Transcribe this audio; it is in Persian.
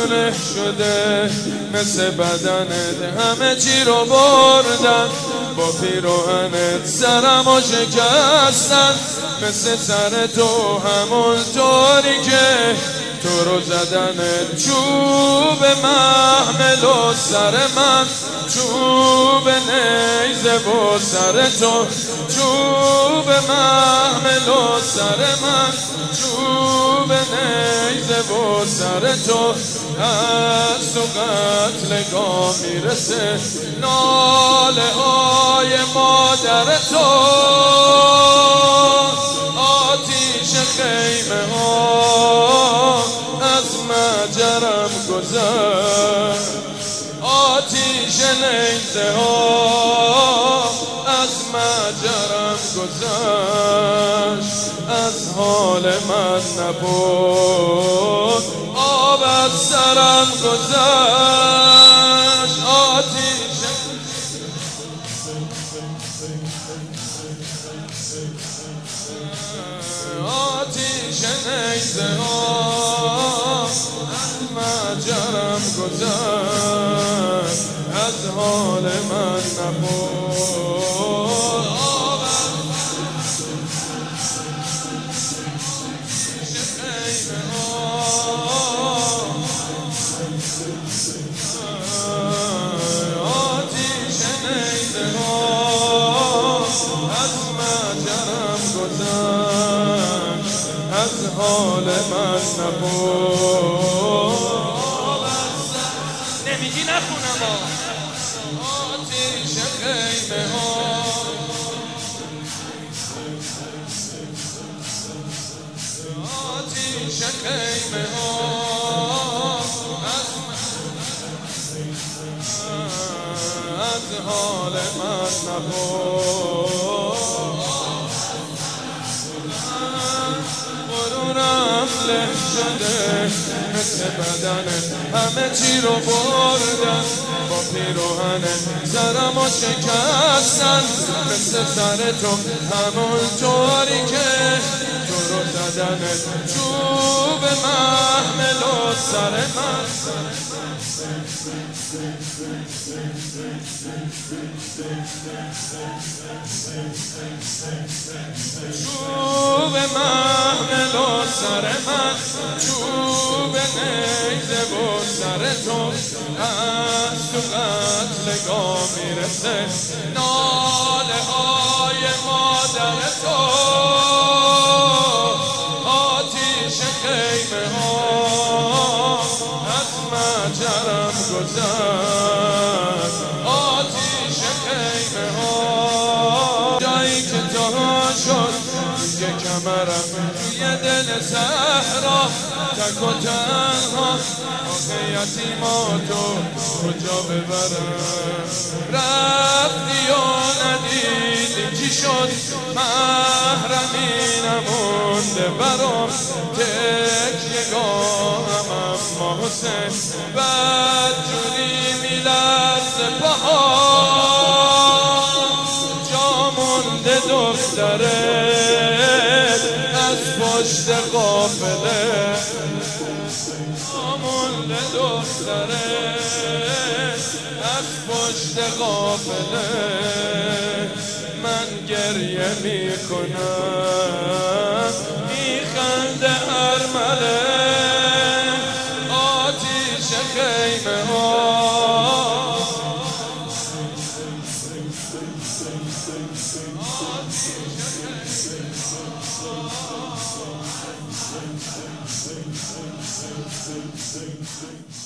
له شده مثل بدنت، همه چی رو بردن با پیراهنت، سرمو شکستن مثل سر تو، همون طوری که تو رو زدنت. چوب محمل و سر من، چوب نیزه و سر تو، چوب محمل و سر من، چوب نیزه و سر تو. از تو قتلگاه میرسه ناله های مادر تو، آتیش خیمه ها از مجرم گذشت، آتیش نیزه ها از مجرم گذشت. از حال من نبود آب از سرم گذشت، آتیش نیزه ها از مجرم گذشت. از حال من نبود آتیش نیزه ها از مجرم گذشت. از حال من نبود نمیگی نخونم آتیش خیمه ها آتیش خیمه ها از حال من نبود. غرورم له شده مثل بدنت، همه چی رو بردن با پیراهنت، سرمو شکستن مثل سر تو، همون طوری که تو رو زدنت. چوب محمل و سر من، چوب محمل و سر من، چوب نیزه و سر تو. از تو قتلگاه میرسه ناله های مادر تو، آتیش خیمه ها از مجرم گذشت، آتیش خیمه ها. جایی که تا شد روی کمرم، توی دل صحرا تک و تنها، آخه یتیماتو کجا ببرم. رفتی و ندیدی چی شد، محرمی نمونده برام، تکیه‌گاهم اما حسین بدجوری میلرزه پاهام. جا مونده دخترت از پشت قافله، جا مونده دخترت از پشت قافله. من گریه میکنم میخنده ارمله، آتیش خیمه ها آتیش خیمه ها.